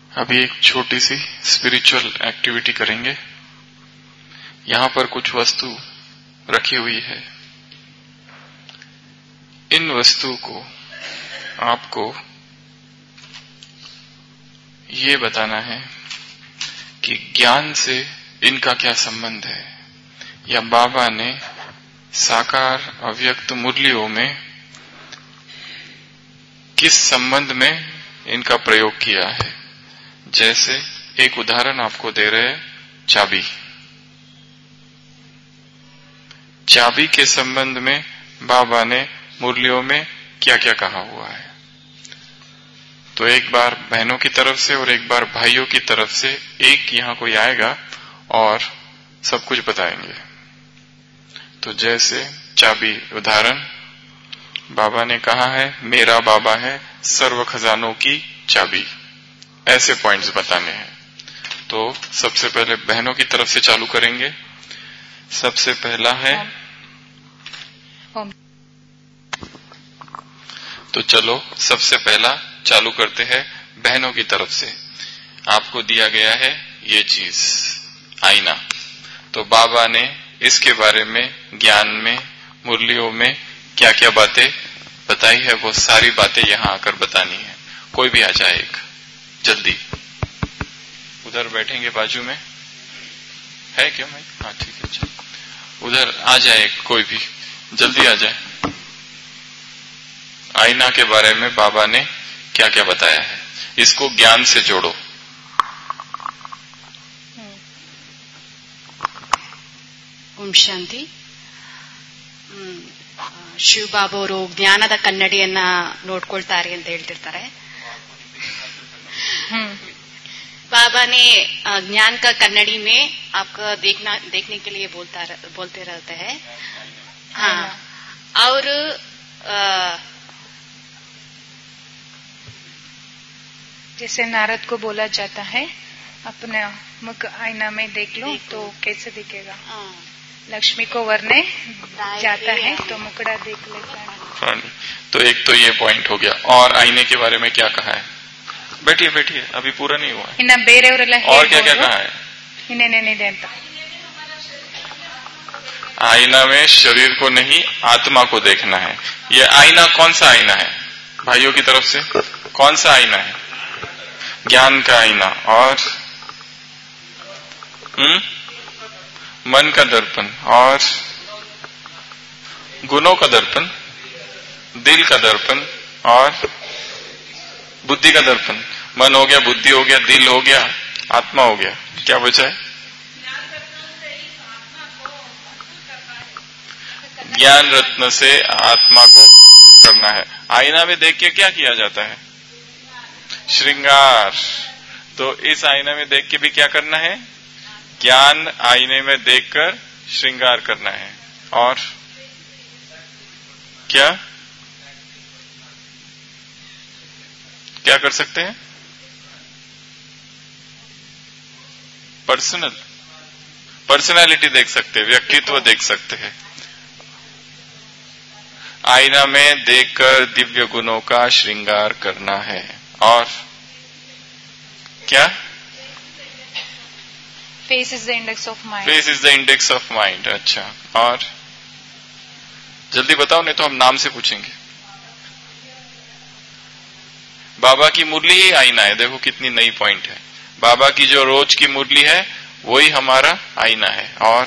अभी एक छोटी सी स्पिरिचुअल एक्टिविटी करेंगे। यहाँ पर कुछ वस्तु रखी हुई है। इन वस्तु को आपको ये बताना है कि ज्ञान से इनका क्या संबंध है, या बाबा ने साकार अव्यक्त मुरलियों में किस संबंध में इनका प्रयोग किया है। जैसे एक उदाहरण आपको दे रहे हैं, चाबी के संबंध में बाबा ने मुरलियों में क्या क्या कहा हुआ है। तो एक बार बहनों की तरफ से और एक बार भाइयों की तरफ से एक यहाँ कोई आएगा और सब कुछ बताएंगे। तो जैसे चाबी उदाहरण, बाबा ने कहा है मेरा बाबा है सर्व खजानों की चाबी, ऐसे पॉइंट्स बताने हैं। तो सबसे पहले बहनों की तरफ से चालू करेंगे। सबसे पहला है तो चलो सबसे पहला चालू करते हैं बहनों की तरफ से। आपको दिया गया है ये चीज, आईना। तो बाबा ने इसके बारे में ज्ञान में मुरलियों में क्या क्या बातें बताई है, वो सारी बातें यहाँ आकर बतानी है। कोई भी आ जाए, एक जल्दी। उधर बैठेंगे बाजू में, है क्यों भाई? हाँ ठीक है, चलो उधर आ जाए कोई भी, जल्दी आ जाए। आईना के बारे में बाबा ने क्या क्या बताया है, इसको ज्ञान से जोड़ो। ಓಂ ಶಾಂತಿ. ಶಿವಬಾಬಾ ಅವರು ಜ್ಞಾನದ ಕನ್ನಡಿಯನ್ನ ನೋಡ್ಕೊಳ್ತಾರೆ ಅಂತ ಹೇಳ್ತಿರ್ತಾರೆ. बाबा ने ज्ञान का कन्नड़ी में आपका देखने के लिए बोलते रहते हैं। हाँ, और जैसे नारद को बोला जाता है अपने मुख आईना में देख लो तो कैसे दिखेगा। लक्ष्मी को वरने जाता है तो मुकड़ा देख लेता है। तो एक तो ये पॉइंट हो गया। और आईने के बारे में क्या कहा है? बैठिए बैठिए, अभी पूरा नहीं हुआ है। और क्या क्या कहा है? आईना में शरीर को नहीं आत्मा को देखना है। ये आईना कौन सा आईना है भाइयों की तरफ से? कौन सा आईना है? ज्ञान का आईना। और मन का दर्पण, और गुणों का दर्पण, दिल का दर्पण, और बुद्धि का दर्पण। मन हो गया, बुद्धि हो गया, दिल हो गया, आत्मा हो गया। क्या बचा है? ज्ञान रत्न से आत्मा को करना है। आईना में देख के क्या किया जाता है? श्रृंगार। तो इस आईना में देख के भी क्या करना है? ज्ञान आईने में देखकर श्रृंगार करना है। और क्या क्या कर सकते हैं? पर्सनैलिटी देख सकते हैं, व्यक्तित्व देख सकते हैं। आईना में देखकर दिव्य गुणों का श्रृंगार करना है। और क्या? Face is the index of mind. Face is the index of mind. अच्छा, और जल्दी बताओ, नहीं तो हम नाम से पूछेंगे। बाबा की मुरली ही आईना है। देखो कितनी नई पॉइंट है। बाबा की जो रोज की मुरली है वही हमारा आईना है। और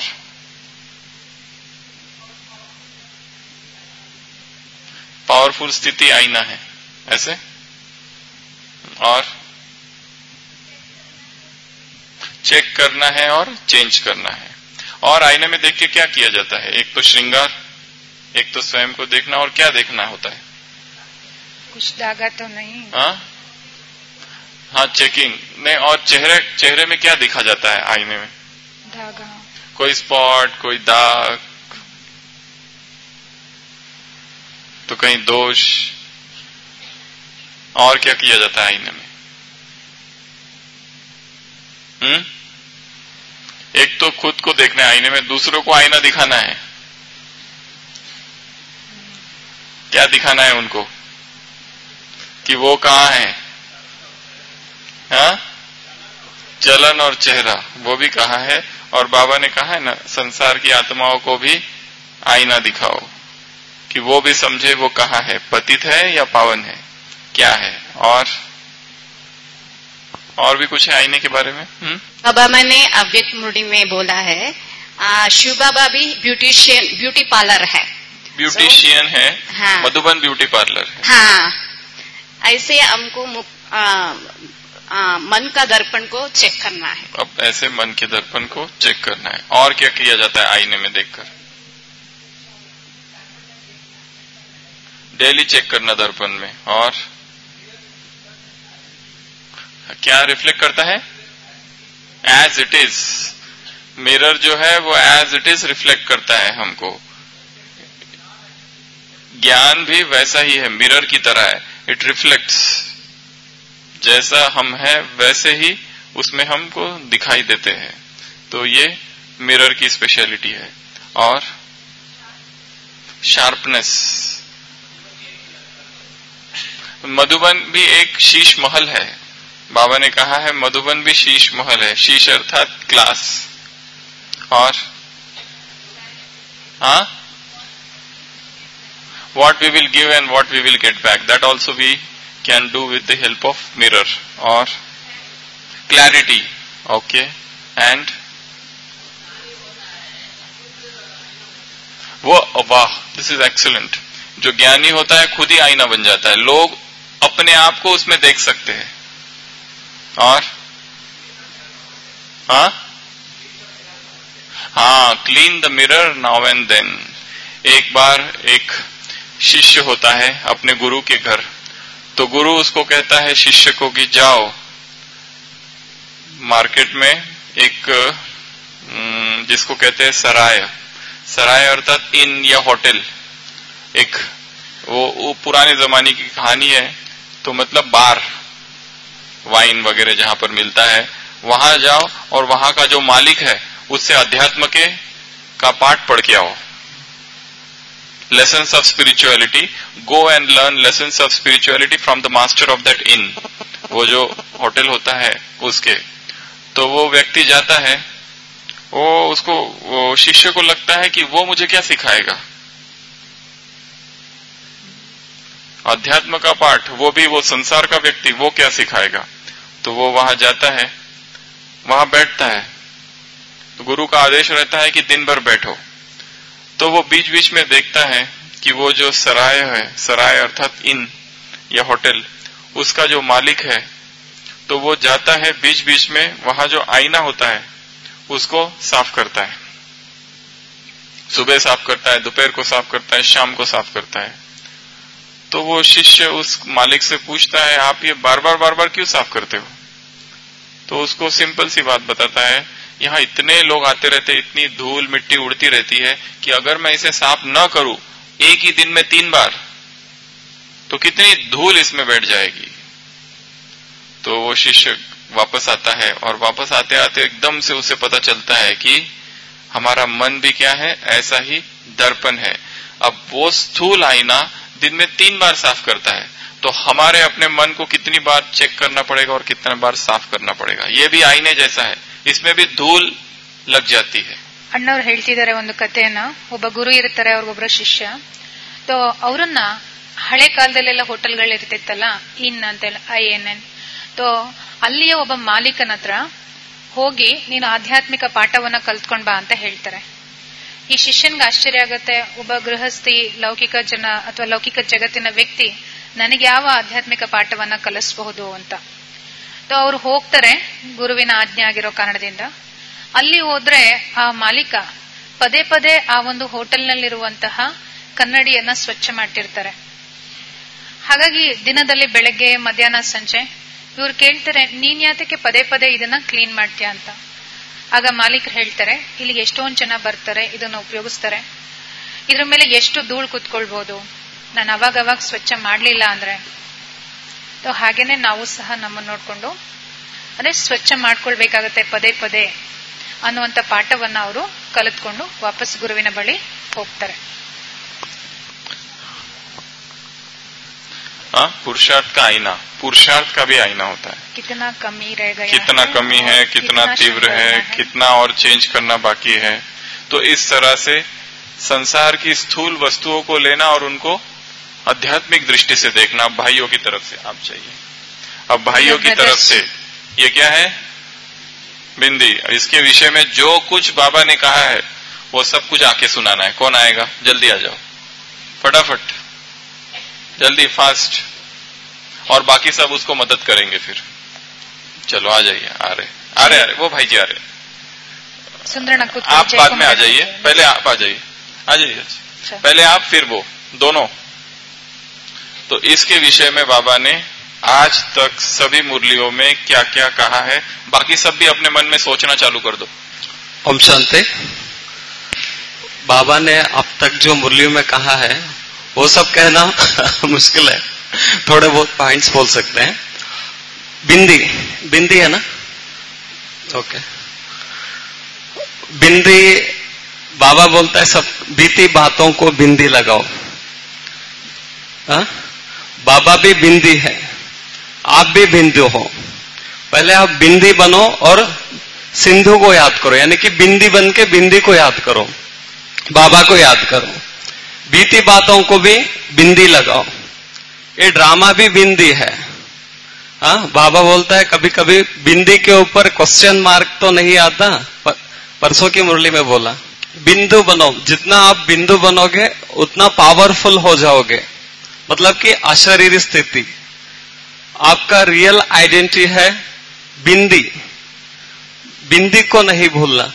पावरफुल स्थिति आईना है, ऐसे। और चेक करना है और चेंज करना है। और आईने में देख के क्या किया जाता है? एक तो श्रृंगार, एक तो स्वयं को देखना, और क्या देखना होता है? कुछ दागा तो नहीं? हाँ चेकिंग नहीं। और चेहरे में क्या दिखा जाता है आईने में? दागा, कोई स्पॉट, कोई दाग, तो कहीं दोष। और क्या किया जाता है आईने में? एक तो खुद को देखना है आईने में, दूसरों को आईना दिखाना है। क्या दिखाना है उनको? कि वो कहाँ है? हाँ? चलन और चेहरा वो भी कहा है, और बाबा ने कहा है ना संसार की आत्माओं को भी आईना दिखाओ कि वो भी समझे वो कहाँ है, पतित है या पावन है, क्या है। और भी कुछ है आईने के बारे में। बाबा मैंने अव्यक्त मुरली में बोला है, शिव बाबा भी ब्यूटी पार्लर है, ब्यूटिशियन है। हाँ, मधुबन ब्यूटी पार्लर है। हाँ, ऐसे हमको मन का दर्पण को चेक करना है। अब ऐसे मन के दर्पण को चेक करना है। और क्या किया जाता है आईने में देखकर? डेली चेक करना दर्पण में। और क्या रिफ्लेक्ट करता है? As it is. मिरर जो है वो एज इट इज रिफ्लेक्ट करता है हमको। ज्ञान भी वैसा ही है, मिरर की तरह है, इट रिफ्लेक्ट्स। जैसा हम है वैसे ही उसमें हमको दिखाई देते हैं। तो ये मिरर की स्पेशलिटी है। और शार्पनेस, मधुबन भी एक शीश महल है। बाबा ने कहा है मधुबन भी शीश महल है, शीश अर्थात ग्लास। और what we will give and what we will get back, that also we can do with the help of mirror. और clarity, okay, and वो वाह, this is excellent। जो ज्ञानी होता है खुद ही आईना बन जाता है, लोग अपने आप को उसमें देख सकते हैं। और clean the mirror now and then. एक बार एक शिष्य होता है अपने गुरु के घर, तो गुरु उसको कहता है शिष्य को कि जाओ मार्केट में एक जिसको कहते हैं सराय अर्थात इन या होटल, एक वो पुराने जमाने की कहानी है, तो मतलब बार, वाइन वगैरह जहां पर मिलता है वहां जाओ और वहां का जो मालिक है उससे अध्यात्म का पाठ पढ़ के आओ। Lessons of spirituality, go and learn lessons of spirituality from the master of that in, वो जो होटल होता है उसके। तो वो व्यक्ति जाता है, वो शिष्य को लगता है कि वो मुझे क्या सिखाएगा, अध्यात्म का पाठ, वो भी वो संसार का व्यक्ति, वो क्या सिखाएगा। तो वो वहां जाता है, वहां बैठता है, तो गुरु का आदेश रहता है कि दिन भर बैठो। तो वो बीच बीच में देखता है कि वो जो सराय है, सराय अर्थात इन या होटल, उसका जो मालिक है, तो वो जाता है बीच बीच में वहां जो आईना होता है उसको साफ करता है। सुबह साफ करता है, दोपहर को साफ करता है, शाम को साफ करता है। तो वो शिष्य उस मालिक से पूछता है आप ये बार बार क्यों साफ करते हो। तो उसको सिंपल सी बात बताता है, यहाँ इतने लोग आते रहते, इतनी धूल मिट्टी उड़ती रहती है कि अगर मैं इसे साफ न करूं एक ही दिन में 3 बार, तो कितनी धूल इसमें बैठ जाएगी। तो वो शिष्य वापस आता है, और वापस आते आते एकदम से उसे पता चलता है कि हमारा मन भी क्या है, ऐसा ही दर्पण है। अब वो स्थूल आईना दिन में 3 बार साफ करता है, तो हमारे अपने मन को कितनी बार चेक करना पड़ेगा और कितना बार साफ करना पड़ेगा। ये भी आईने जैसा है, इसमें भी धूल लग जाती है। ಅಣ್ಣವ್ರು ಹೇಳ್ತಿದ್ದಾರೆ ಒಂದು ಕಥೆಯನ್ನ, ಒಬ್ಬ ಗುರು ಇರ್ತಾರೆ, ಅವ್ರಿಗೊಬ್ಬರ ಶಿಷ್ಯ. तो ಅವರನ್ನ ಹಳೆ ಕಾಲದಲ್ಲೆಲ್ಲ ಹೋಟೆಲ್ಗಳು ಇರ್ತಿತ್ತಲ್ಲ, ಇನ್ ಅಂತೆಲ್ಲ INN, तो ಅಲ್ಲಿಯ ಒಬ್ಬ ಮಾಲೀಕನ ಹತ್ರ ಹೋಗಿ ನೀನು ಆಧ್ಯಾತ್ಮಿಕ ಪಾಠವನ್ನ ಕಲ್ತ್ಕೊಂಡ್ ಬಾ ಅಂತ ಹೇಳ್ತಾರೆ. ಈ ಶಿಷ್ಯನ್ಗೆ ಆಶ್ಚರ್ಯ ಆಗತ್ತೆ, ಒಬ್ಬ ಗೃಹಸ್ಥಿ, ಲೌಕಿಕ ಜನ ಅಥವಾ ಲೌಕಿಕ ಜಗತ್ತಿನ ವ್ಯಕ್ತಿ ನನಗೆ ಯಾವ ಆಧ್ಯಾತ್ಮಿಕ ಪಾಠವನ್ನ ಕಲಿಸಬಹುದು ಅಂತ. तो ಅವ್ರು ಹೋಗ್ತಾರೆ ಗುರುವಿನ ಆಜ್ಞೆ ಆಗಿರೋ ಕಾರಣದಿಂದ. ಅಲ್ಲಿ ಹೋದ್ರೆ ಆ ಮಾಲೀಕ ಪದೇ ಪದೇ ಆ ಒಂದು ಹೋಟೆಲ್ನಲ್ಲಿರುವಂತಹ ಕನ್ನಡಿಯನ್ನ ಸ್ವಚ್ಛ ಮಾಡ್ತಿರ್ತಾರೆ. ಹಾಗಾಗಿ ದಿನದಲ್ಲಿ ಬೆಳಗ್ಗೆ ಮಧ್ಯಾಹ್ನ ಸಂಜೆ ಇವ್ರು ಕೇಳ್ತಾರೆ, ನೀನ್ ಯಾತಕ್ಕೆ ಪದೇ ಪದೇ ಇದನ್ನ ಕ್ಲೀನ್ ಮಾಡ್ತೀಯ ಅಂತ. ಆಗ ಮಾಲೀಕರು ಹೇಳ್ತಾರೆ, ಇಲ್ಲಿ ಎಷ್ಟೊಂದು ಜನ ಬರ್ತಾರೆ, ಇದನ್ನ ಉಪಯೋಗಿಸ್ತಾರೆ, ಇದ್ರ ಮೇಲೆ ಎಷ್ಟು ಧೂಳು ಕುತ್ಕೊಳ್ಬಹುದು, ನಾನು ಅವಾಗವಾಗ ಸ್ವಚ್ಛ ಮಾಡ್ಲಿಲ್ಲ ಅಂದ್ರೆ. ಹಾಗೇನೆ ನಾವು ಸಹ ನಮ್ಮನ್ನು ನೋಡ್ಕೊಂಡು ಅದೇ ಸ್ವಚ್ಛ ಮಾಡ್ಕೊಳ್ಬೇಕಾಗತ್ತೆ ಪದೇ ಪದೇ ಅನ್ನುವಂತ ಪಾಠವನ್ನ ಅವರು ಕಲಿತ್ಕೊಂಡು ವಾಪಸ್ ಗುರುವಿನ ಬಳಿ ಹೋಗ್ತಾರೆ. पुरुषार्थ का आईना, पुरुषार्थ का भी आईना होता है। कितना कमी रह गया, कितना कमी है, कितना तीव्र है, कितना और चेंज करना बाकी है। तो इस तरह से संसार की स्थूल वस्तुओं को लेना और उनको आध्यात्मिक दृष्टि से देखना। भाइयों की तरफ से आप चाहिए। अब भाइयों की तरफ से ये क्या है? बिंदी। इसके विषय में जो कुछ बाबा ने कहा है वो सब कुछ आके सुनाना है। कौन आएगा? जल्दी आ जाओ, फटाफट, जल्दी, फास्ट। और बाकी सब उसको मदद करेंगे फिर। चलो आ जाइए। आ रहे वो भाई जी आ रहे। आप बाद में आ जाइए, पहले आप आ जाइए। पहले आप फिर वो दोनों। तो इसके विषय में बाबा ने आज तक सभी मुरलियों में क्या क्या कहा है, बाकी सब भी अपने मन में सोचना चालू कर दो। ओम शांति। बाबा ने अब तक जो मुरलियों में कहा है वो सब कहना मुश्किल है, थोड़े बहुत पॉइंट्स बोल सकते हैं। बिंदी है ना? ओके। बिंदी, बाबा बोलता है सब बीती बातों को बिंदी लगाओ। बाबा भी बिंदी है, आप भी बिंदु हो। पहले आप बिंदी बनो और सिंधु को याद करो, यानी कि बिंदी बन के बिंदी को याद करो, बाबा को याद करो। बीती बातों को भी बिंदी लगाओ। ये ड्रामा भी बिंदी है। बाबा बोलता है कभी कभी बिंदी के ऊपर क्वेश्चन मार्क तो नहीं आता। परसों की मुरली में बोला बिंदु बनो, जितना आप बिंदु बनोगे उतना पावरफुल हो जाओगे। मतलब कि अशरीरी स्थिति। आपका रियल आइडेंटिटी है बिंदी। बिंदी को नहीं भूलना।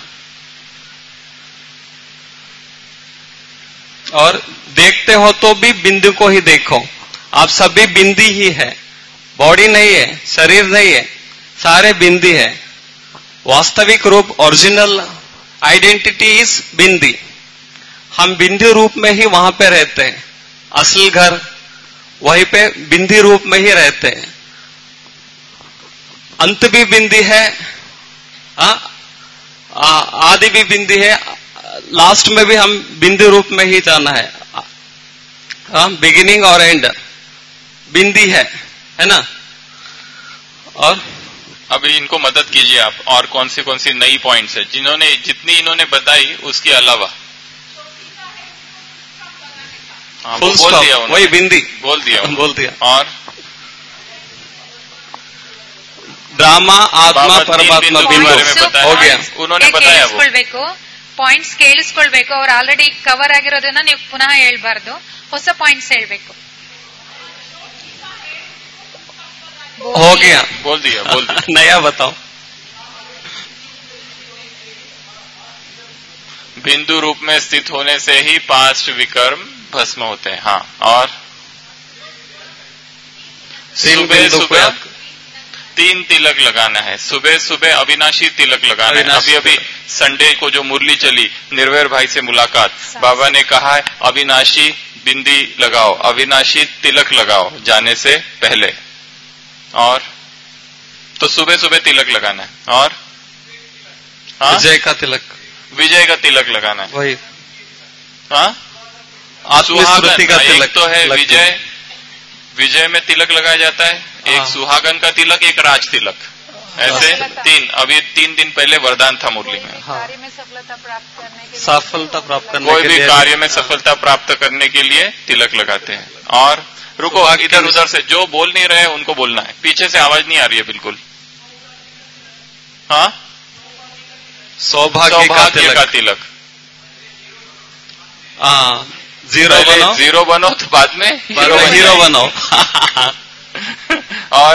और देखते हो तो भी बिंदु को ही देखो। आप सभी बिंदी ही है, बॉडी नहीं है, शरीर नहीं है, सारे बिंदी है। वास्तविक रूप, ओरिजिनल आइडेंटिटी इज बिंदी। हम बिंदु रूप में ही वहां पे रहते हैं। असल घर वहीं पे बिंदी रूप में ही रहते हैं। अंत भी बिंदी है, आदि भी बिंदी है, लास्ट में भी हम बिंदु रूप में ही जाना है। बिगिनिंग और एंड बिंदी है ना? और अभी इनको मदद कीजिए आप। और कौन सी नई पॉइंट्स है जितनी इन्होंने बताई उसके अलावा? फुल बोल दिया, वही बिंदी बोल दिया। और ड्रामा, आत्मा, परमात्मा बिंदु हो गया। उन्होंने बताया वो ಪಾಯಿಂಟ್ಸ್ ಕೇಳಿಸ್ಕೊಳ್ಬೇಕು. ಅವ್ರು ಆಲ್ರೆಡಿ ಕವರ್ ಆಗಿರೋದನ್ನ ನೀವು ಪುನಃ ಹೇಳ್ಬಾರ್ದು, ಹೊಸ ಪಾಯಿಂಟ್ಸ್ ಹೇಳ್ಬೇಕು. हो गया, बोल दिया नया बताओ। बिंदु रूप में स्थित होने से ही पास्ट विकर्म भस्म होते हैं। हाँ, और सुबह 3 तिलक लगाना है। सुबह अविनाशी तिलक लगाना है। अभी संडे को जो मुरली चली, निर्वैर भाई से मुलाकात, बाबा ने कहा है अविनाशी बिंदी लगाओ, अविनाशी तिलक लगाओ जाने से पहले। और तो सुबह तिलक लगाना है। और विजय का तिलक लगाना है। वही सुहागन का तिलक तो है। विजय में तिलक लगाया जाता है। एक सुहागन का तिलक, एक राज तिलक, ऐसे 3। अभी 3 दिन पहले वरदान था मुरली में। कार्य में सफलता प्राप्त करने के लिए, सफलता प्राप्त करने कोई भी कार्य में सफलता प्राप्त करने के लिए तिलक लगाते हैं। और रुको, इधर उधर से जो बोल नहीं रहे उनको बोलना है। पीछे से आवाज नहीं आ रही है बिल्कुल। हाँ, सौभाग्य का तिलक। जीरो बनो तो बाद में हीरो बनो। और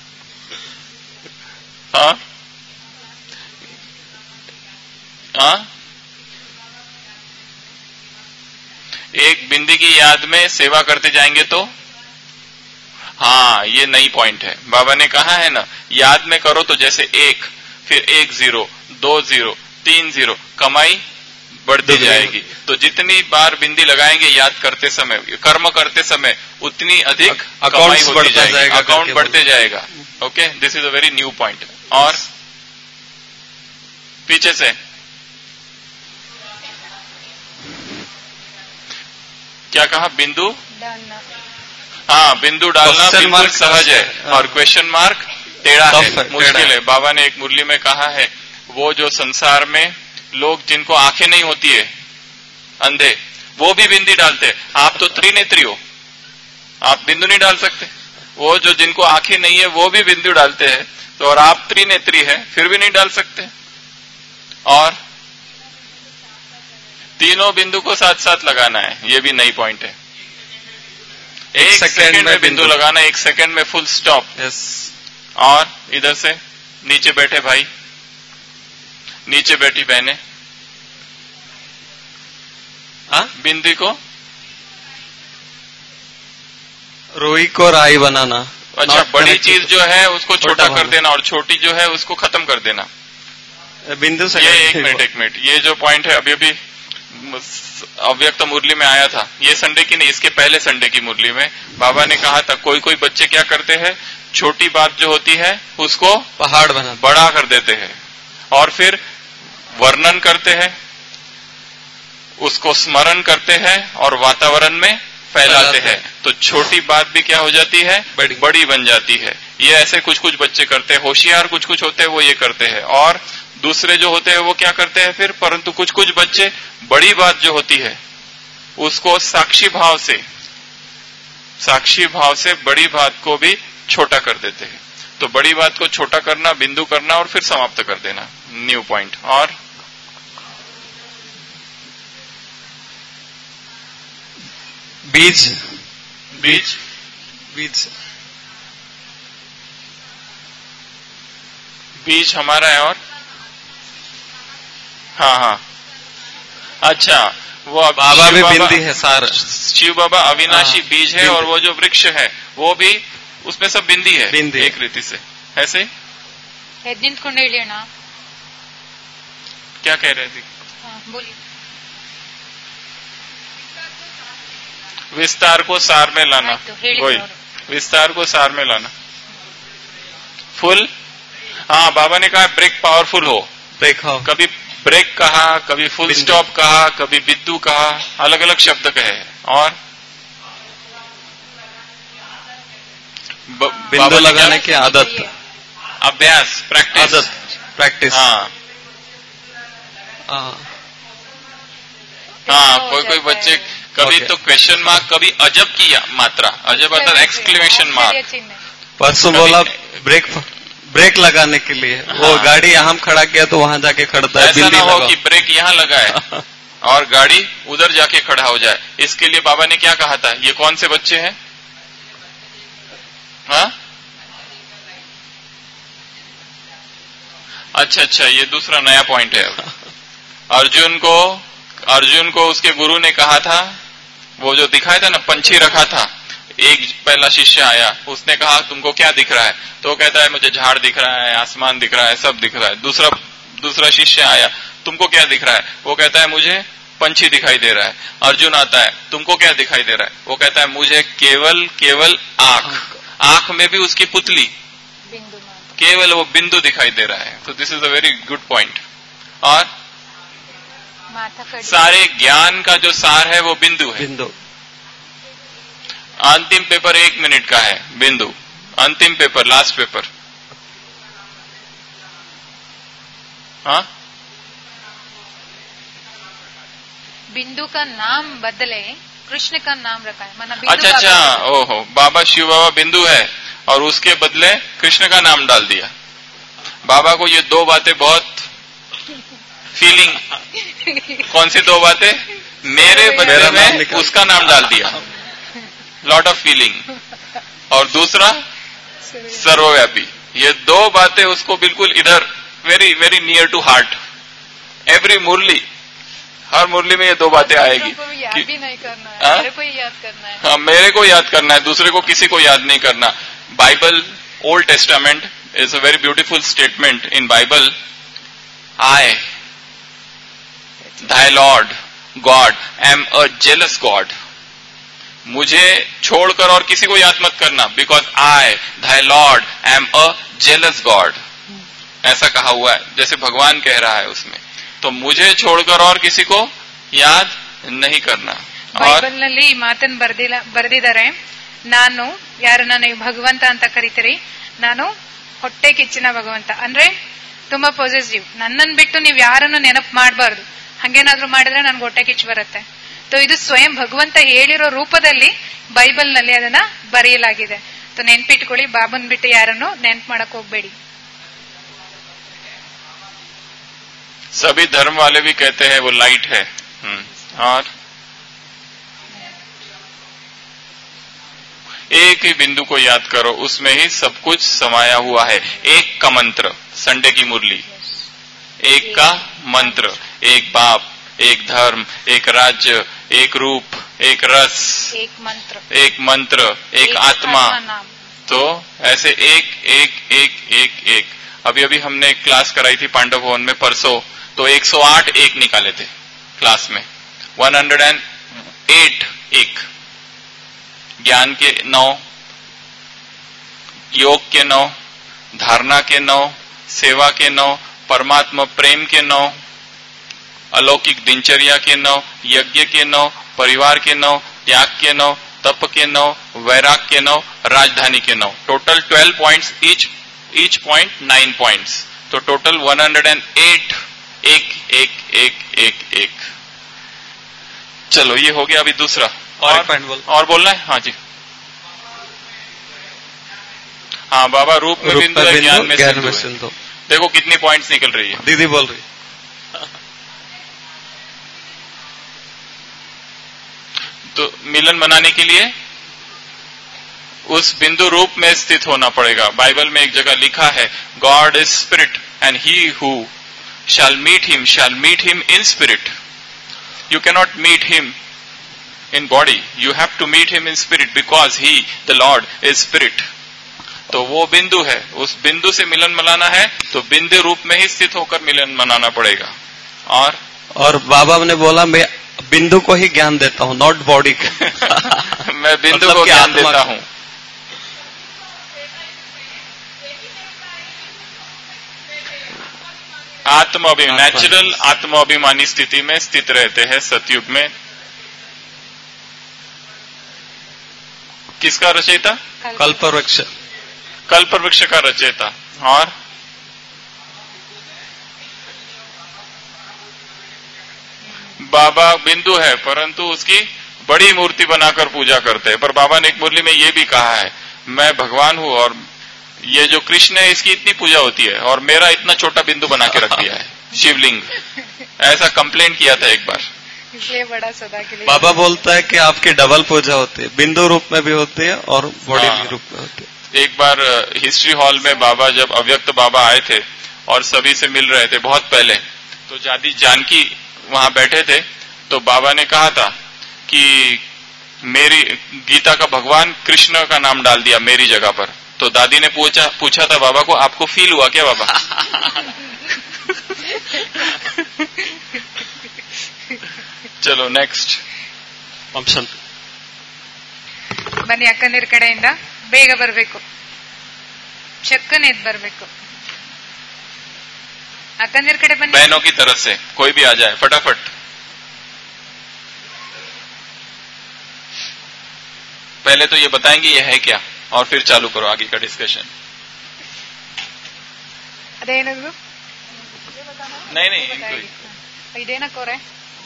एक बिंदी की याद में सेवा करते जाएंगे तो हाँ, ये नई पॉइंट है। बाबा ने कहा है ना, याद में करो तो जैसे 1, फिर 1 0, 2 0, 3 0, कमाई बढ़ती जाएगी। तो जितनी बार बिंदी लगाएंगे याद करते समय, कर्म करते समय, उतनी अधिक कमाई होती जाएगी, अकाउंट बढ़ते जाएगा। Okay, this is a very new point. और पीछे से क्या कहा? बिंदु हाँ, बिंदु डालना बिल्कुल सहज है और क्वेश्चन मार्क टेढ़ा है, मुश्किल है। बाबा ने एक मुरली में कहा है, वो जो संसार में लोग जिनको आंखें नहीं होती है, अंधे, वो भी बिंदी डालते हैं। आप तो त्रिनेत्री हो, आप बिंदु नहीं डाल सकते। वो जो जिनको आंखें नहीं है वो भी बिंदु डालते हैं, तो और आप त्रिनेत्री है फिर भी नहीं डाल सकते। और तीनों बिंदु को साथ साथ लगाना है, ये भी नई पॉइंट है। एक सेकंड में बिंदु लगाना, 1 सेकंड में फुल स्टॉप। यस। और इधर से नीचे बैठे भाई, नीचे बैठी बहनें, बिंदी को रोई को राई बनाना। अच्छा, बड़ी चीज जो है उसको छोटा कर देना और छोटी जो है उसको खत्म कर देना। बिंदु से ये एक मिनट, ये जो पॉइंट है अभी अभी अव्यक्त मुरली में आया था, ये संडे की नहीं, इसके पहले संडे की मुरली में बाबा ने कहा था, कोई कोई बच्चे क्या करते हैं, छोटी बात जो होती है उसको पहाड़ बना बड़ा कर देते हैं और फिर वर्णन करते हैं, उसको स्मरण करते हैं और वातावरण में फैलाते हैं। तो छोटी बात भी क्या हो जाती है, बड़ी बन जाती है। ये ऐसे कुछ कुछ बच्चे करते हैं, होशियार कुछ कुछ होते हैं वो ये करते हैं, और दूसरे जो होते हैं वो क्या करते हैं फिर, परंतु कुछ कुछ बच्चे बड़ी बात जो होती है उसको साक्षी भाव से बड़ी बात को भी छोटा कर देते हैं। तो बड़ी बात को छोटा करना, बिंदु करना और फिर समाप्त कर देना, न्यू पॉइंट। और बीज बीज बीज बीज हमारा है। और हाँ, अच्छा, वो बाबा भी बिंदी है सारा, शिव बाबा अविनाशी बीज है, और वो जो वृक्ष है वो भी उसमें सब बिंदी है, एक रीति से। ऐसे ही क्या कह रहे थे, बोलिए। विस्तार को सार में लाना, वही विस्तार को सार में लाना। फुल, हाँ, बाबा ने कहा ब्रेक पावरफुल हो, कभी ब्रेक कहा, कभी फुल स्टॉप कहा, कभी बिंदु कहा, अलग अलग शब्द कहे। और बिंदु लगाने की आदत, अभ्यास, प्रैक्टिस। हाँ, कोई बच्चे कभी तो क्वेश्चन मार्क, कभी अजब की मात्रा, अजब अर्थात एक्सक्लेमेशन मार्क। परसों बोला ब्रेक लगाने के लिए, वो गाड़ी यहाँ खड़ा किया तो वहां जाके खड़ता है। ऐसा ना हो कि ब्रेक यहाँ लगा है और गाड़ी उधर जाके खड़ा हो जाए। इसके लिए बाबा ने क्या कहा था, ये कौन से बच्चे हैं? हाँ, अच्छा, ये दूसरा नया पॉइंट है। अर्जुन को उसके गुरु ने कहा था, वो जो दिखाया था ना, पंछी रखा था। एक पहला शिष्य आया, उसने कहा तुमको क्या दिख रहा है, तो वो कहता है मुझे झाड़ दिख रहा है, आसमान दिख रहा है, सब दिख रहा है। दूसरा शिष्य आया, तुमको क्या दिख रहा है, वो कहता है मुझे पंछी दिखाई दे रहा है। अर्जुन आता है, तुमको क्या दिखाई दे रहा है, वो कहता है मुझे केवल आंख में भी उसकी पुतली, केवल वो बिंदु दिखाई दे रहा है। तो this is a very good point. और सारे ज्ञान का जो सार है वो बिंदु है। अंतिम पेपर 1 मिनट का है, बिंदु। अंतिम पेपर, लास्ट पेपर। हाँ, बिंदु का नाम बदले कृष्ण का नाम रखा है। अच्छा, ओहो, बाबा शिव बाबा बिंदु है और उसके बदले कृष्ण का नाम डाल दिया। बाबा को ये 2 बातें बहुत फीलिंग, कौन सी 2 बातें? मेरे बदले में उसका नाम डाल दिया, लॉट ऑफ फीलिंग। और दूसरा सर्वव्यापी। ये 2 बातें उसको बिल्कुल इधर, very very near to heart. Every murli, हर मुरली में ये 2 बातें आएगी। याद भी नहीं करना है, मेरे को ही याद करना है। हाँ, मेरे को याद करना है, दूसरे को किसी को याद नहीं करना। Bible, old testament is a very beautiful statement in Bible. I, thy Lord God am a jealous God। मुझे छोड़कर और किसी को याद मत करना, because I, thy Lord am a jealous God। ऐसा कहा हुआ है, जैसे भगवान कह रहा है उसमें। तो मुझे छोड़कर और किसी को याद नहीं करना। ಬೈಬಲ್ನಲ್ಲಿ ಮಾತನ್ನು ಬರೆದಿದ್ದಾರೆ, ನಾನು ಯಾರನ್ನ ನೀವು ಭಗವಂತ ಅಂತ ಕರೀತೀರಿ, ನಾನು ಹೊಟ್ಟೆ ಕಿಚ್ಚಿನ ಭಗವಂತ ಅಂದ್ರೆ ತುಂಬಾ ಪಾಸಿಟಿವ್. ನನ್ನನ್ನು ಬಿಟ್ಟು ನೀವು ಯಾರನ್ನು ನೆನಪು ಮಾಡಬಾರ್ದು. ಹಂಗೇನಾದ್ರೂ ಮಾಡಿದ್ರೆ ನನ್ಗೆ ಹೊಟ್ಟೆ ಕಿಚ್ಚು ಬರುತ್ತೆ. ಇದು ಸ್ವಯಂ ಭಗವಂತ ಹೇಳಿರೋ ರೂಪದಲ್ಲಿ ಬೈಬಲ್ ನಲ್ಲಿ ಅದನ್ನ ಬರೆಯಲಾಗಿದೆ. ನೆನ್ಪಿಟ್ಕೊಳ್ಳಿ, ಬಾಬನ್ ಬಿಟ್ಟು ಯಾರನ್ನು ನೆನ್ಪು ಮಾಡಕ್ ಹೋಗ್ಬೇಡಿ. सभी धर्म वाले भी कहते हैं वो लाइट है. और एक ही बिंदु को याद करो, उसमें ही सब कुछ समाया हुआ है. एक का मंत्र, संडे की मुरली, एक का मंत्र, एक बाप, एक धर्म, एक राज्य, एक रूप, एक रस, एक मंत्र, एक आत्मा. तो ऐसे एक एक एक एक एक. अभी अभी हमने एक क्लास कराई थी पांडव भवन में परसों, तो 108 एक निकाले थे क्लास में. 108 एक. ज्ञान के 9, योग के 9, धारणा के 9, सेवा के 9, परमात्मा प्रेम के 9, अलौकिक दिनचर्या के 9, यज्ञ के 9, परिवार के 9, त्याग के 9, तप के 9, वैराग के 9, राजधानी के 9. Total 12 points, each point 9 points. तो टोटल 108 एक एक एक एक एक. चलो ये हो गया. अभी दूसरा और बोलना है. हाँ जी. हाँ बाबा रूप में बिंदु है, ज्ञान में सिंधु. देखो कितनी पॉइंट्स निकल रही है. दीदी बोल रही. तो मिलन बनाने के लिए उस बिंदु रूप में स्थित होना पड़ेगा. बाइबल में एक जगह लिखा है, God is spirit and he who shall meet him in spirit. You cannot meet him in body. You have to meet him in spirit because he, the Lord, is spirit. तो वो बिंदु है, उस बिंदु से मिलन मनाना है तो बिंदु रूप में ही स्थित होकर मिलन मनाना पड़ेगा. और बाबा ने बोला मैं बिंदु को ही ज्ञान देता हूँ, नॉट बॉडी को. मैं बिंदु को ज्ञान देता हूँ. नेचुरल आत्माभिमानी स्थिति में स्थित रहते हैं सतयुग में. किसका रचयिता? कल्पवृक्ष. कल्पवृक्ष का रचयिता. और बाबा बिंदु है परंतु उसकी बड़ी मूर्ति बनाकर पूजा करते हैं. पर बाबा ने एक मुरली में ये भी कहा है, मैं भगवान हूं और ये जो कृष्ण है इसकी इतनी पूजा होती है और मेरा इतना छोटा बिंदु बना के रख दिया है, शिवलिंग. ऐसा कंप्लेंट किया था एक बार. इसलिए बड़ा सदा के लिए बाबा बोलता है कि आपकी डबल पूजा होती है, बिंदु रूप में भी होती है और बॉडी रूप में होती है. एक बार हिस्ट्री हॉल में बाबा जब अव्यक्त बाबा आए थे और सभी से मिल रहे थे बहुत पहले, तो दादी जानकी वहां बैठे थे. तो बाबा ने कहा था कि मेरी गीता का भगवान कृष्ण का नाम डाल दिया मेरी जगह पर. तो दादी ने पूछा था बाबा को, आपको फील हुआ क्या बाबा? चलो नेक्स्ट. ಬನ್ನಿ, ಅಕ್ಕಂದಿರ ಕಡೆಯಿಂದ ಬೇಗ ಬರಬೇಕು, ಚಕ್ಕನೆ ಎದ್ದು ಬರಬೇಕು. ಅಕ್ಕಂದಿರ ಕಡೆ ಬನ್ನಿ. बहनों की तरफ से कोई भी आ जाए फटाफट. पहले तो ये बताएंगे ये है क्या और फिर चालू करो आगे का डिस्कशन. ಅದೇನದು? नहीं ಇದೇನಕ್ಕೋರೆ?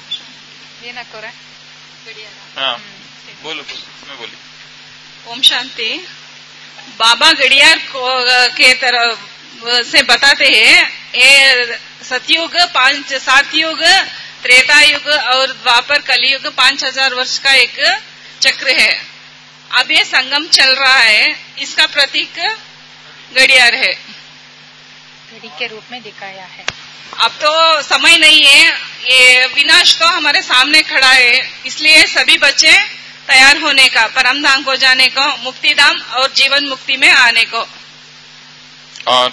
हाँ बोलो मैं बोली. ओम शांति. बाबा गड़ियार के तरफ से बताते हैं ये सतयुग 7 युग, त्रेता युग और द्वापर कलियुग 5000 वर्ष का एक चक्र है. अब ये संगम चल रहा है, इसका प्रतीक घड़ियाल है, घड़ी के रूप में दिखाया है. अब तो समय नहीं है, ये विनाश तो हमारे सामने खड़ा है. इसलिए सभी बच्चे तैयार होने का, परम धाम को जाने को, मुक्ति धाम और जीवन मुक्ति में आने को. और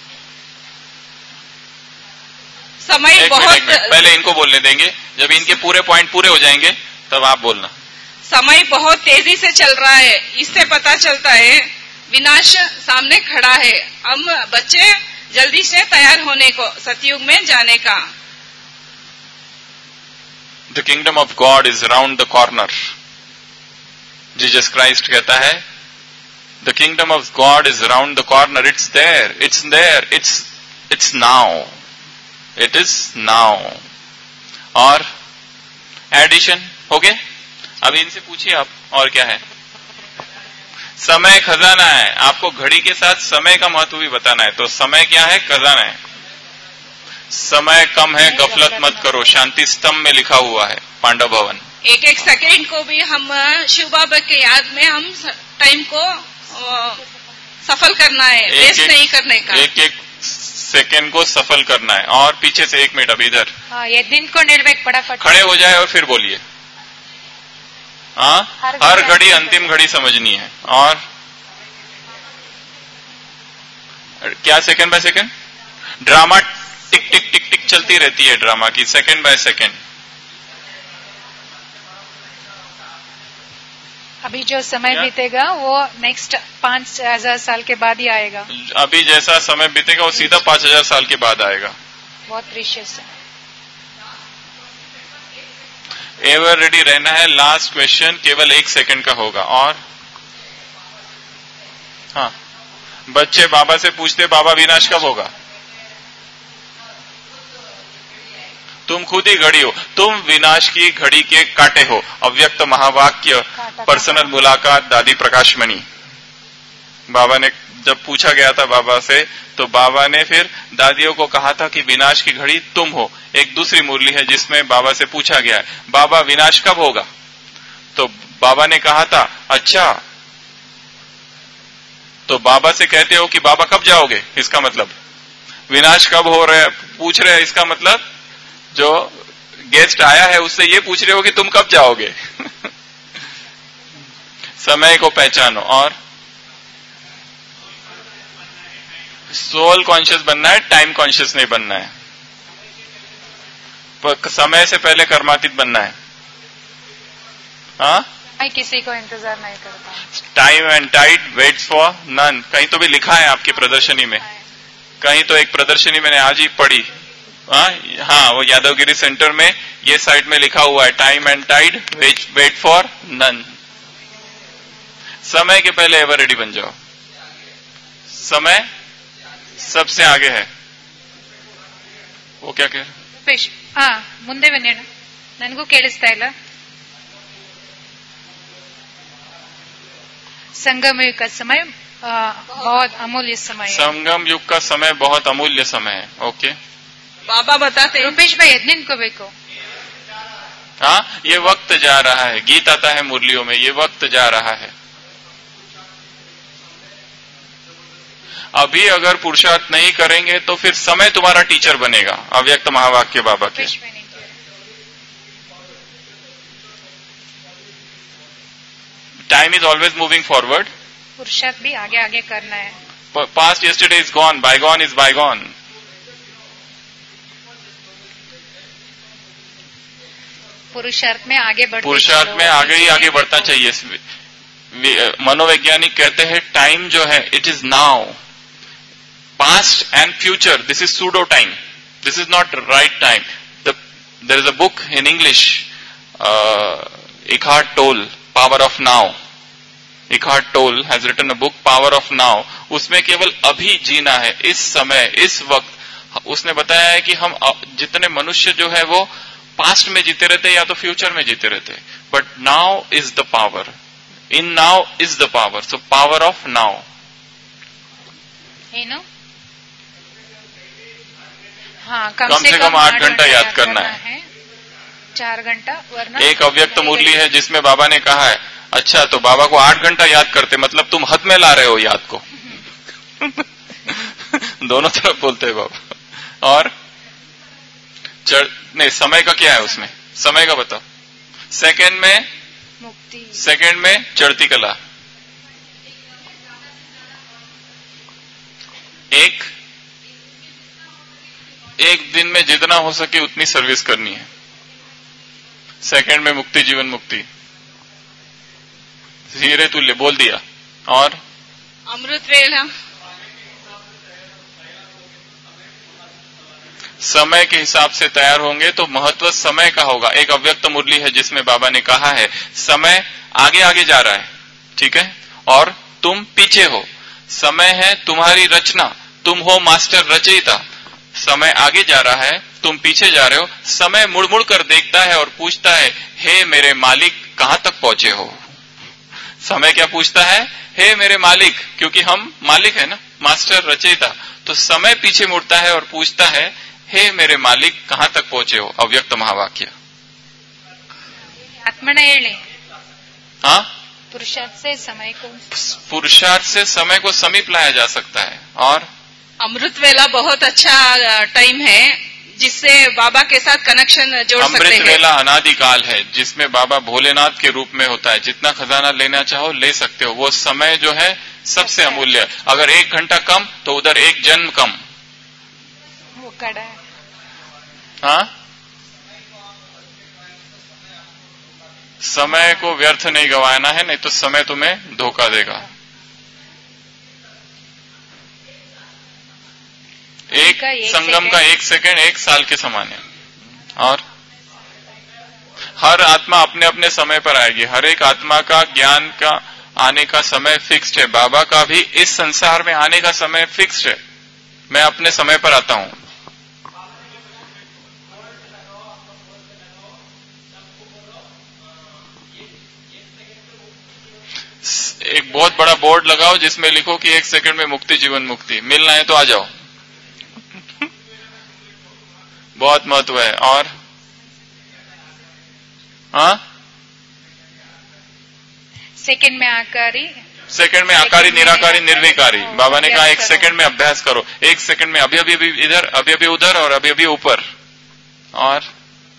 समय बहुत पहले इनको बोलने देंगे, जब इनके पूरे पॉइंट पूरे हो जाएंगे तब आप बोलना. समय बहुत तेजी से चल रहा है, इससे पता चलता है विनाश सामने खड़ा है. हम बच्चे जल्दी से तैयार होने को, सतयुग में जाने का. The kingdom of God is round the corner. Jesus Christ कहता है the kingdom of God is around the corner, it's there, it's there, it's now, it is now. और एडिशन हो गए। अब इनसे पूछिए आप और क्या है। समय खजाना है, आपको घड़ी के साथ समय का महत्व भी बताना है। तो समय क्या है? खजाना है। समय कम है, गफलत मत करो, शांति स्तंभ में लिखा हुआ है पांडव भवन। एक एक सेकंड को भी हम शिव बाबा के याद में हम टाइम को सफल करना है, वेस्ट नहीं करने का। एक एक सेकंड को सफल करना है। और पीछे से 1 मिनट, अभी इधर ये दिन को निर्वेक फटाफट खड़े हो जाए और फिर बोलिए। हाँ, हर घड़ी अंतिम घड़ी समझनी है। और क्या second by second? Drama tick tick tick tick चलती रहती है, ड्रामा की सेकंड बाय सेकंड। अभी जो समय बीतेगा वो नेक्स्ट 5000 साल के बाद ही आएगा। अभी जैसा समय बीतेगा वो सीधा 5000 साल के बाद आएगा। बहुत प्रीशियस है। एवर रेडी रहना है। लास्ट क्वेश्चन केवल 1 सेकंड का होगा। और हाँ, बच्चे बाबा से पूछते बाबा विनाश कब होगा? तुम खुद ही घड़ी हो, तुम विनाश की घड़ी के कांटे हो। अव्यक्त महावाक्य, पर्सनल मुलाकात, दादी प्रकाशमणि। बाबा ने जब पूछा गया था बाबा से, तो बाबा ने फिर दादियों को कहा था कि विनाश की घड़ी तुम हो। एक दूसरी मुरली है जिसमें बाबा से पूछा गया है बाबा विनाश कब होगा? तो बाबा ने कहा था अच्छा, तो बाबा से कहते हो कि बाबा कब जाओगे, इसका मतलब विनाश कब हो रहा है पूछ रहे हैं, इसका मतलब जो गेस्ट आया है उससे ये पूछ रहे हो कि तुम कब जाओगे। समय को पहचानो। और सोल कॉन्शियस बनना है, टाइम कॉन्शियस नहीं बनना है। समय से पहले कर्मातीत बनना है। हाँ, किसी को इंतजार नहीं करता। Time and tide waits for none. कहीं तो भी लिखा है आपकी प्रदर्शनी में, कहीं तो एक प्रदर्शनी मैंने आज ही पढ़ी। हाँ, वो यादवगिरी सेंटर में ये साइड में लिखा हुआ है time and tide wait for none. समय के पहले एवर रेडी बन जाओ। समय सबसे आगे है। वो क्या कह रहे? ಮುಂದೆ ಬನ್ನೇಣ, ನನಗೂ ಕೇಳಿಸ್ತಾ ಇಲ್ಲ। संगम युग का समय बहुत अमूल्य समय है। संगम युग का समय बहुत अमूल्य समय है। ओके, बाबा बताते रूपेश भाई एदनिन को बेको। हाँ, ये वक्त जा रहा है। गीत आता है मुरलियों में, ये वक्त जा रहा है। अभी अगर पुरुषार्थ नहीं करेंगे तो फिर समय तुम्हारा टीचर बनेगा। अव्यक्त महावाक्य बाबा के। Time is always moving forward. पुरुषार्थ भी आगे आगे करना है। Past yesterday is gone, bygone is bygone. पुरुषार्थ में आगे बढ़ते, पुरुषार्थ में आगे ही आगे बढ़ना चाहिए। मनोवैज्ञानिक कहते हैं टाइम जो है it is now, past and future, this is pseudo time, this is not right time. There is a book in English, Eckhart Tolle, power of now. Eckhart Tolle has written a book power of now. उसमें केवल अभी जीना है, इस समय, इस वक्त। उसने बताया है कि हम जितने मनुष्य जो है वो पास्ट में जीते रहते या तो फ्यूचर में जीते रहते, but now is the power, in now is the power. So power of now. हाँ, कम से कम 8 घंटा याद करना है। 4 घंटा, वरना एक अव्यक्त मुरली है जिसमें बाबा ने कहा है अच्छा, तो बाबा को 8 घंटा याद करते मतलब तुम हद में ला रहे हो याद को। दोनों तरफ बोलते हैं बाबा। और नहीं, समय का क्या है उसमें? समय का बताओ। सेकंड में मुक्ति, सेकंड में चढ़ती कला। एक दिन में जितना हो सके उतनी सर्विस करनी है। सेकंड में मुक्ति, जीवन मुक्ति। हीरे तुल्य बोल दिया। और अमृत वेला। समय के हिसाब से तैयार होंगे तो महत्व समय का होगा। एक अव्यक्त मुरली है जिसमें बाबा ने कहा है समय आगे आगे जा रहा है, ठीक है, और तुम पीछे हो। समय है तुम्हारी रचना, तुम हो मास्टर रचयिता। समय आगे जा रहा है, तुम पीछे जा रहे हो। समय मुड़ मुड़ कर देखता है और पूछता है, हे मेरे मालिक कहां तक पहुंचे हो। समय क्या पूछता है, हे मेरे मालिक, क्योंकि हम मालिक है ना, मास्टर रचयिता। तो समय पीछे मुड़ता है और पूछता है, हे मेरे मालिक कहां तक पहुंचे हो। अव्यक्त महावाक्य। आत्मना ಹೇಳಿ। हाँ, पुरुषार्थ से समय को, पुरुषार्थ से समय को समीप लाया जा सकता है। और अमृत वेला बहुत अच्छा टाइम है जिससे बाबा के साथ कनेक्शन जोड़ सकते हैं। अमृत वेला अनादिकाल है जिसमें बाबा भोलेनाथ के रूप में होता है। जितना खजाना लेना चाहो ले सकते हो। वो समय जो है सबसे अमूल्य। अगर 1 घंटा कम तो उधर 1 जन्म कम। वो कड़ा है। हाँ, समय को व्यर्थ नहीं गंवाना है, नहीं तो समय तुम्हें धोखा देगा। एक संगम का 1 सेकंड 1 साल के समान है। और हर आत्मा अपने अपने समय पर आएगी। हर एक आत्मा का ज्ञान का आने का समय फिक्स्ड है। बाबा का भी इस संसार में आने का समय फिक्स्ड है। मैं अपने समय पर आता हूं। एक बहुत बड़ा बोर्ड लगाओ जिसमें लिखो कि 1 सेकंड में मुक्ति जीवन मुक्ति। मिलना है तो आ जाओ। बहुत महत्व है। और हाँ, सेकंड में आकारी निराकारी निर्विकारी। बाबा ने कहा 1 सेकंड में अभ्यास करो। 1 सेकंड में अभी अभी इधर, अभी अभी उधर और अभी अभी ऊपर। और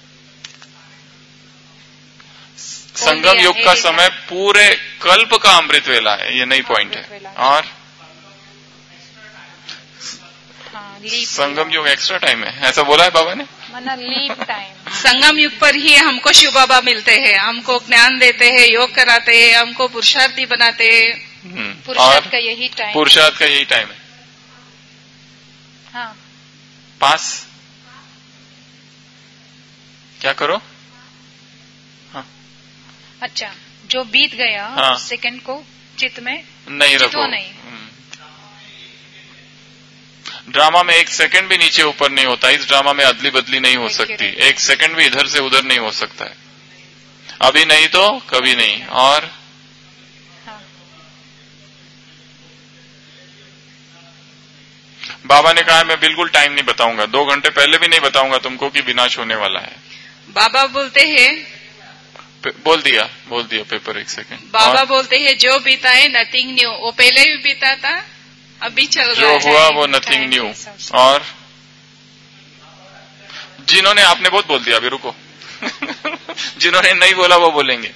संगम युग का समय पूरे कल्प का अमृत वेला है। ये नई पॉइंट है। और संगम युग एक्स्ट्रा टाइम है, ऐसा बोला है बाबा ने। Leap time. संगम युग पर ही हमको शिव बाबा मिलते हैं, हमको ज्ञान देते हैं, योग कराते हैं, हमको पुरुषार्थी बनाते हैं। पुरुषार्थ का यही टाइम, पुरुषार्थ का यही टाइम है। हाँ, पास क्या करो। अच्छा, जो बीत गया हाँ, सेकंड को चित्त में नहीं रखो। नहीं, ड्रामा में 1 सेकंड भी नीचे ऊपर नहीं होता। इस ड्रामा में अदली बदली नहीं हो सकती। 1 सेकंड भी इधर से उधर नहीं हो सकता है। अभी नहीं तो कभी नहीं। और हाँ, बाबा ने कहा मैं बिल्कुल टाइम नहीं बताऊंगा। 2 घंटे पहले भी नहीं बताऊंगा तुमको कि विनाश होने वाला है। बाबा बोलते हैं, बोल दिया पेपर 1 सेकंड। बाबा बोलते हैं जो बीता है नथिंग न्यू। वो पहले भी बीता था, अभी चल रहा जो है। हुआ वो नथिंग न्यू। और जिन्होंने, आपने बहुत बोल दिया, अभी रुको। जिन्होंने नहीं बोला वो बोलेंगे।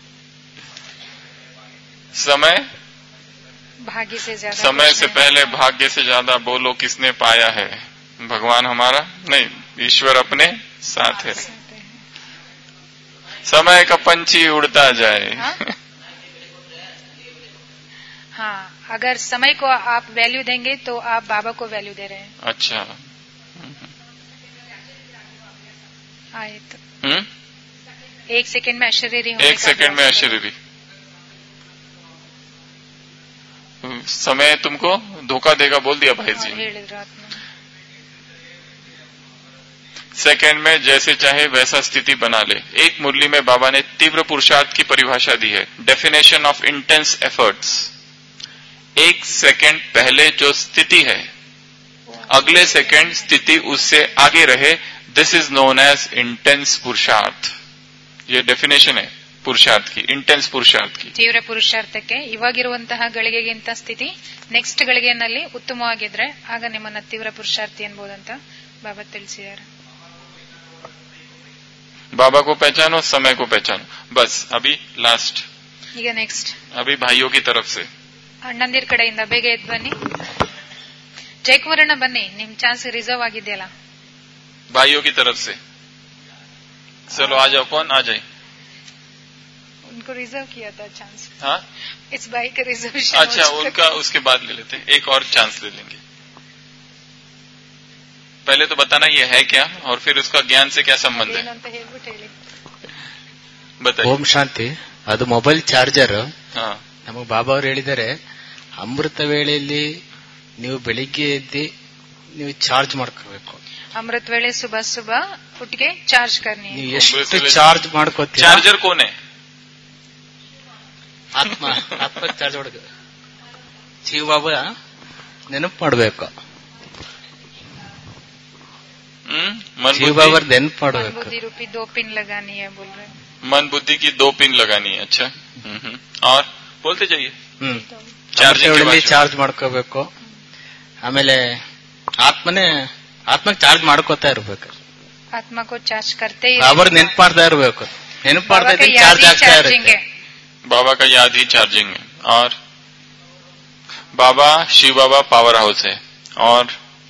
समय भाग्य से ज्यादा, समय से पहले भाग्य से ज्यादा बोलो किसने पाया है। भगवान हमारा नहीं, ईश्वर अपने साथ है। समय का पंछी उड़ता जाए। हाँ, अगर समय को आप वैल्यू देंगे तो आप बाबा को वैल्यू दे रहे हैं। अच्छा, आए तो 1 सेकंड में अशरीरी, 1 सेकंड में अशरीरी। समय तुमको धोखा देगा बोल दिया भाई जी। सेकंड में जैसे चाहे वैसा स्थिति बना ले। एक मुरली में बाबा ने तीव्र पुरुषार्थ की परिभाषा दी है, definition of intense efforts. 1 second पहले जो स्थिति है, अगले सेकंड स्थिति उससे आगे रहे, this is known as intense पुरुषार्थ। ये डेफिनेशन है पुरुषार्थ की, इंटेंस पुरुषार्थ की। ತೀವ್ರ ಪುರುಷಾರ್ಥಕ್ಕೆ ಇವಾಗಿರುವಂತಹ ಗಳಿಗೆಗಿಂತ ಸ್ಥಿತಿ ನೆಕ್ಸ್ಟ್ ಗಳಿಗೆನಲ್ಲಿ ಉತ್ತಮವಾಗಿದ್ರೆ ಆಗ ನಿಮ್ಮನ್ನ ತೀವ್ರ ಪುರುಷಾರ್ಥಿ ಅನ್ಬೋದಂತ ಬಾಬಾ ತಿಳಿಸಿದ್ದಾರೆ। बाबा को पहचानो, समय को पहचानो। बस अभी लास्ट, ಈಗ ನೆಕ್ಸ್ಟ್ अभी भाइयों की तरफ से ಅಣ್ಣಂದಿರ ಕಡೆಯಿಂದ ಬೇಗ ಎದ್ದು ಬನ್ನಿ। ಜಯಕುಮಾರಣ್ಣ ಬನ್ನಿ, ನಿಮ್ ಚಾನ್ಸ್ ರಿಸರ್ವ್ ಆಗಿದೆಯಲ್ಲ। भाइयों की तरफ से चलो आ जाओ। कौन आ जाए? उनको रिजर्व किया था चांस। हाँ, इस भाई का रिजर्वेशन। अच्छा, उनका उसके बाद ले लेते हैं, एक और चांस ले लेंगे। पहले तो बताना ये है क्या और फिर उसका ज्ञान से क्या संबंध है, बताइए। ओम शांति। ಅದು ಮೊಬೈಲ್ ಚಾರ್ಜರ್. ಹಾ, ನಮಗೆ ಬಾಬಾ ಅವರು ಹೇಳಿದ್ದಾರೆ, ಅಮೃತ ವೇಳೆಯಲ್ಲಿ ನೀವು ಬೆಳಿಗ್ಗೆ ಎದ್ದು ನೀವು ಚಾರ್ಜ್ ಮಾಡ್ಕೋಬೇಕು. अमृत वेले सुबह सुबह उठ के चार्ज करनी है. ನೀವು ಎಷ್ಟು ಚಾರ್ಜ್ ಮಾಡ್ಕೋತೀರ? ಚಾರ್ಜರ್ ಕೋನೆ ಆತ್ಮ ಚಾರ್ಜ್ ಹೊಡೆದು ಶಿವ ಬಾಬಾ ನೆನಪು ಮಾಡಬೇಕು. ಶಿವ ಬಾಬಾ ನೆನಪು ಮಾಡಬೇಕು. बुद्धि रूपी 2 पिन लगानी है बोल रहे. मन बुद्धि की 2 पिन लगानी है. अच्छा, और बोलते जाइए. ಚಾರ್ಜ್ ಮಾಡ್ಕೋಬೇಕು. ಆಮೇಲೆ ಆತ್ಮಕ್ಕೆ ಚಾರ್ಜ್ ಮಾಡ್ಕೋತಾ ಇರ್ಬೇಕು. आत्मा को चार्ज करते ही ಬಾಬಾ ನೆನಪು ಮಾಡ್ತಾ ಇರ್ಬೇಕು. ನೆನಪು ಮಾಡ್ತಾ ಇದ್ರೆ ಚಾರ್ಜ್ ಆಗ್ತಾ ಇರುತ್ತೆ. बाबा का याद ही चार्जिंग है. और बाबा शिव बाबा पावर हाउस है. और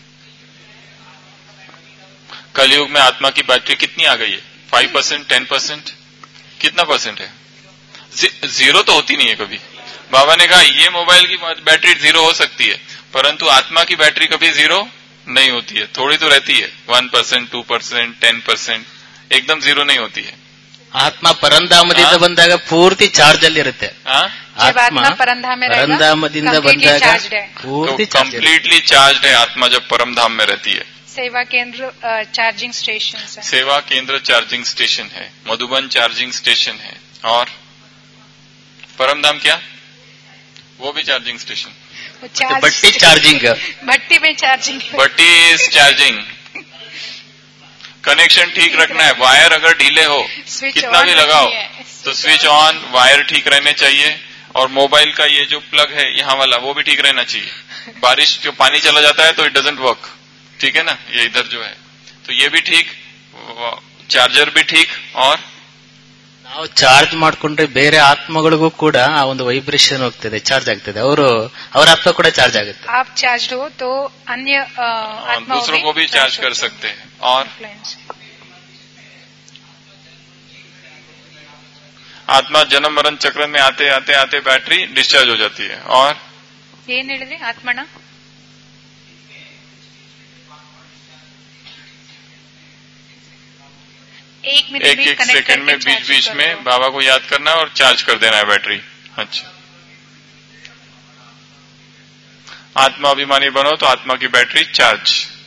कलयुग में आत्मा की बैटरी कितनी आ गई है? 5%, 10%, कितना परसेंट है? 0 तो होती नहीं है कभी. बाबा ने कहा ये मोबाइल की बैटरी 0 हो सकती है, परंतु आत्मा की बैटरी कभी 0 नहीं होती है. थोड़ी तो रहती है, 1%, 2%, 10%, एकदम 0 नहीं होती है. ಆತ್ಮ ಪರಂಧಾಮದಿಂದ ಬಂದಾಗ ಪೂರ್ತಿ ಚಾರ್ಜ್ ಅಲ್ಲಿ ಇರುತ್ತೆ. आत्मा ಪರಂಧಾಮದಿಂದ ಬಂದಾಗ ಪೂರ್ತಿ कंप्लीटली चार्ज है आत्मा जब परम धाम में रहती है. सेवा केंद्र चार्जिंग स्टेशन है. सेवा केंद्र चार्जिंग स्टेशन है. मधुबन चार्जिंग स्टेशन है. और परम धाम क्या? वो भी चार्जिंग स्टेशन. भट्टी चार्जिंग, भट्टी में चार्जिंग, भट्टी इज चार्जिंग. कनेक्शन ठीक रखना है. वायर अगर ढीले हो कितना भी लगाओ तो स्विच ऑन, वायर ठीक रहने चाहिए. और मोबाइल का ये जो प्लग है यहाँ वाला वो भी ठीक रहना चाहिए. बारिश जो पानी चला जाता है तो इट डजंट वर्क. ठीक है ना, ये इधर जो है तो ये भी ठीक, चार्जर भी ठीक. और ನಾವು ಚಾರ್ಜ್ ಮಾಡ್ಕೊಂಡ್ರೆ ಬೇರೆ ಆತ್ಮಗಳಿಗೂ ಕೂಡ ಆ ಒಂದು ವೈಬ್ರೇಷನ್ ಹೋಗ್ತದೆ, ಚಾರ್ಜ್ ಆಗ್ತದೆ. ಅವರ ಆತ್ಮ ಕೂಡ ಚಾರ್ಜ್ ಆಗುತ್ತೆ. आप चार्ज हो तो अन्य आत्मा दूसरों को भी चार्ज कर सकते हैं. और आत्मा जन्म मरण चक्र में आते आते आते बैटरी डिस्चार्ज हो जाती है. और ಏನ್ ಹೇಳಿದ್ರಿ ಆತ್ಮನ? एक सेकंड में बीच बीच में बाबा को याद करना और चार्ज कर देना है बैटरी. अच्छा, आत्मा अभिमानी बनो तो आत्मा की बैटरी चार्ज.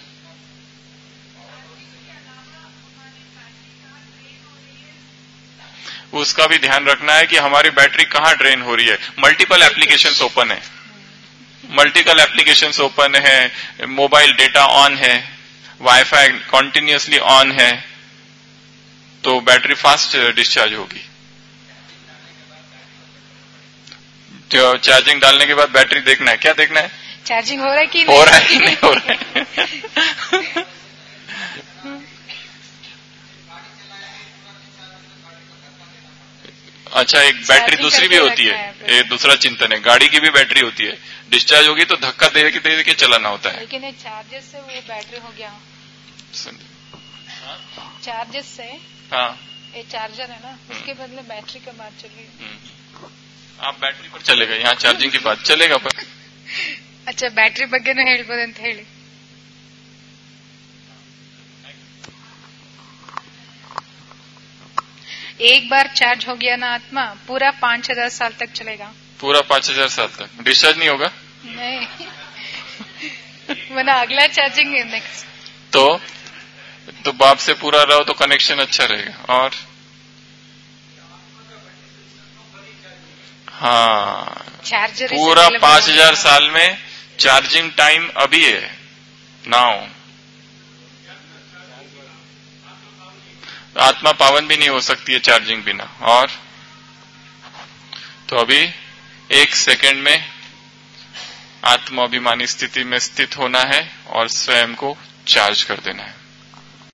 उसका भी ध्यान रखना है कि हमारी बैटरी कहाँ ड्रेन हो रही है. मल्टीपल एप्लीकेशंस ओपन है, मल्टीपल एप्लीकेशंस ओपन है, मोबाइल डेटा ऑन है, वाईफाई कॉन्टिन्यूसली ऑन है, तो बैटरी फास्ट डिस्चार्ज होगी. तो चार्जिंग डालने के बाद बैटरी देखना है. क्या देखना है? चार्जिंग हो रहा है कि नहीं, हो रहा है कि नहीं हो रहा है. अच्छा, एक बैटरी दूसरी भी होती है, ये दूसरा चिंतन है. गाड़ी की भी बैटरी होती है, डिस्चार्ज होगी तो धक्का दे के चलाना होता है. लेकिन एक चार्जर से वो बैटरी हो गया. चार्जर से, हाँ, ये चार्जर है ना, उसके बदले बैटरी का बात चल रही है. आप बैटरी पर चलेगा, यहाँ चार्जिंग की बात चलेगा पर. अच्छा, बैटरी बग्गेನೂ ಹೇಳ್ಬೋದು ಅಂತ ಹೇಳಿ. एक बार चार्ज हो गया ना आत्मा, पूरा 5,000 साल तक चलेगा. पूरा 5,000 साल तक डिस्चार्ज नहीं होगा? नहीं, वरना अगला चार्जिंग है नेक्स्ट. तो बाप से पूरा रहो तो कनेक्शन अच्छा रहेगा. और हाँ, पूरा 5,000 साल में चार्जिंग टाइम अभी है नाउ. आत्मा पावन भी नहीं हो सकती है चार्जिंग बिना. और तो अभी 1 सेकंड में आत्मा अभिमानी स्थिति में स्थित होना है और स्वयं को चार्ज कर देना है.